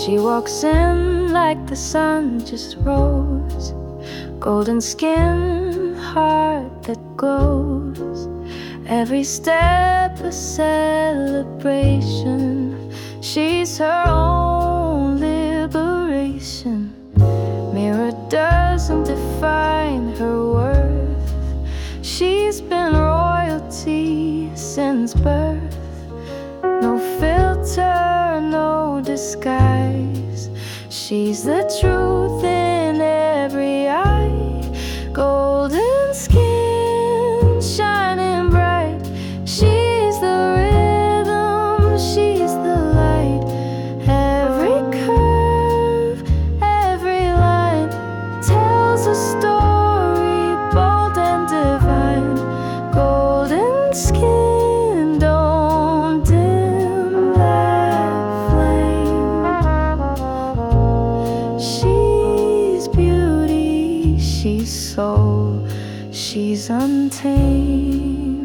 She walks in like the sun just rose, golden skin, heart that glows. Every step a celebration. She's her own liberation. Mirror doesn't define her worth. She's been royalty since birth. No filter, no disguise. She's the truth in every eye. Golden skin, shining bright. She's the rhythm, she's the light. Every curve, every line tells a story bold and divine. Golden skin, don't dim that flame. She's beauty, she's soul, she's untamed.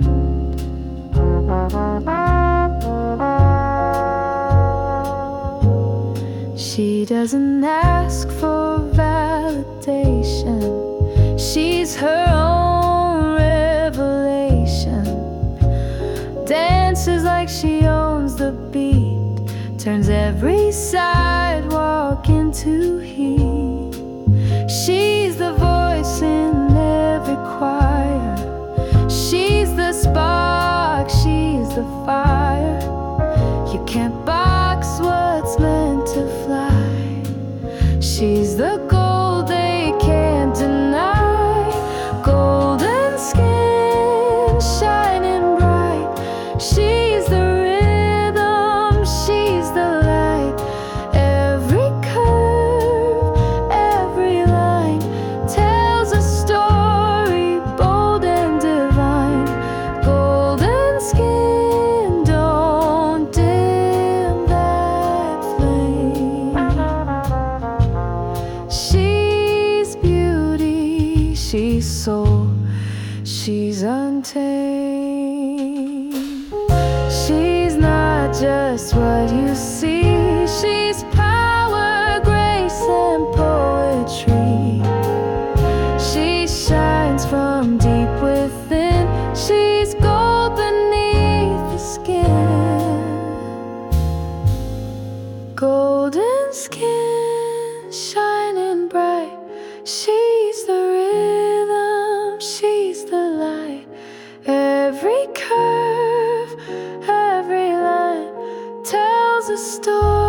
She doesn't ask for validation. She's her own revelation. Dances like she owns the beat, turns every sidewalk into heat. She's the voice in every choir. She's the spark, she's the fire. You can't box what's meant to fly. She's the gold they can't deny. Golden skin, shining bright. She's the rhythm, she's the light. Every curve, every line tells a story bold and divine. Golden skin, don't dim that flame. She's beauty, she's soul, she's untamed. She's not just what you see. She's power, grace, and poetry. She shines from deep within. She's gold beneath the skin. Golden skin, shining bright. She's the rhythm, she's the light. Every curve, every line tells a story